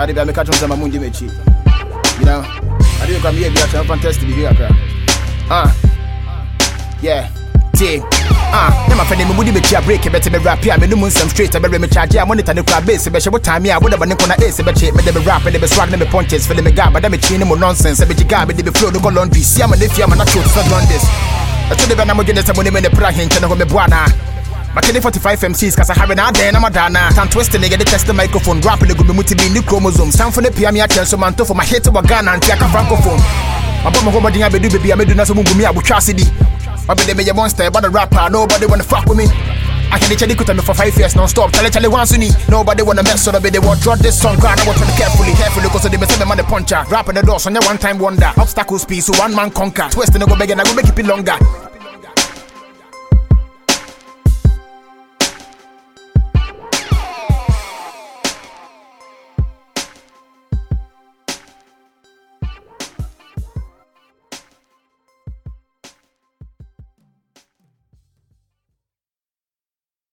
I did make a chance on Mundi Mechi. You know, I didn't come here to be a fantastic video. Yeah, team. My friend, me would be a break, better me rap here. Me do some straight, I better me charge. I monitor the crowd base, but what time I would have been on a ace, but me the rap and the swag, me punches, feeling me gab, but I'm a chin more nonsense. I bet you got me the flow to go on PC. I'm a lift, I'm not sure to run this. I told the band I'm going to someone in the Prahin, and I'm a buana. My 45 MCs, cause I have an idea, and I'm a dana. Time twisting, they get the test the microphone, rapping the good to be new chromosomes. Sound for the PMI, so man, for my head to a gun and take a francophone. My bomb home, I do baby, I do not so move me out with Chastity. I be the monster, but a rapper, nobody wanna fuck with me. I can literally cut me for 5 years non-stop. Tell once you need. Nobody wanna mess with me. They want drop this song. I want to carefully, cause they say man the puncher. Rapping the door, so one time wonder. Obstacles piece, so one man conquer. Twisting the go big and I go make it longer.